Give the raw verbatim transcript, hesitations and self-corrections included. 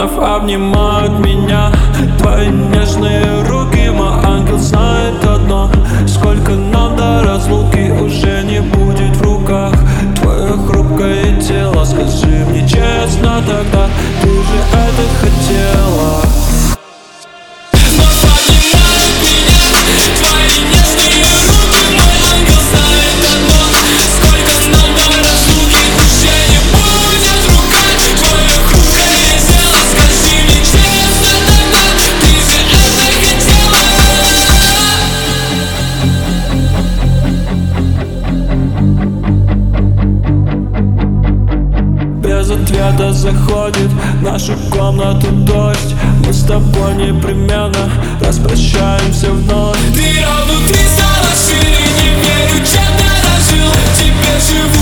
вновь обнимают меня. Твои нежные руки, мой ангел знает одно: сколько нам до разлуки уже не будет в руках твое хрупкое тело. Скажи мне честно тогда, ты же это хотела? Без ответа заходит в нашу комнату дождь. Мы с тобой непременно распрощаемся вновь. Дыра внутри стала шире, не верю, чем дорожил. Теперь живу